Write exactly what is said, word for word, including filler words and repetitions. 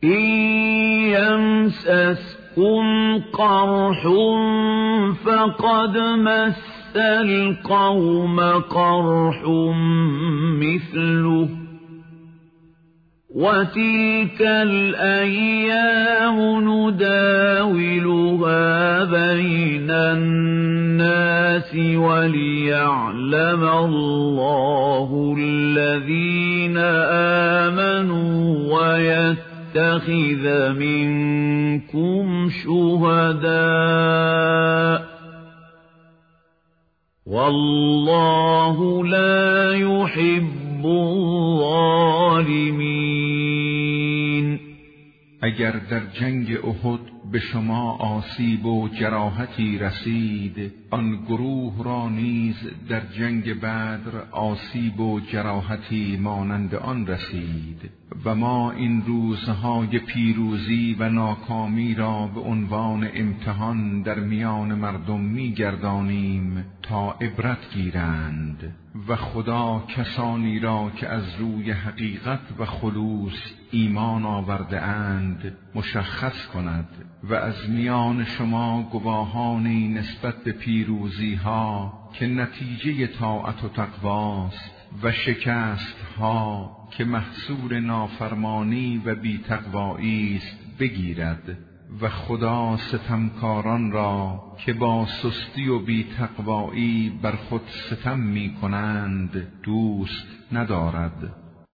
إن يمسسكم قرح فقد مس القوم قرح مثله وتلك الأيام نداولها بين الناس وليعلم الله الذين آمنوا ويتخذ منكم شهداء والله لا يحب الظالمین. اگر در جنگ احد به شما آسیب و جراحتی رسید، آن گروه را نیز در جنگ بدر آسیب و جراحتی مانند آن رسید و ما این روزهای پیروزی و ناکامی را به عنوان امتحان در میان مردم می‌گردانیم تا عبرت گیرند و خدا کسانی را که از روی حقیقت و خلوص ایمان آورده اند مشخص کند و از میان شما گواهانی نسبت به پیروزی ها که نتیجه طاعت و تقواست و شکست ها که محصول نافرمانی و بی تقوایی است بگیرد و خدا ستمکاران را که با سستی و بی تقوایی بر خود ستم می کنند دوست ندارد.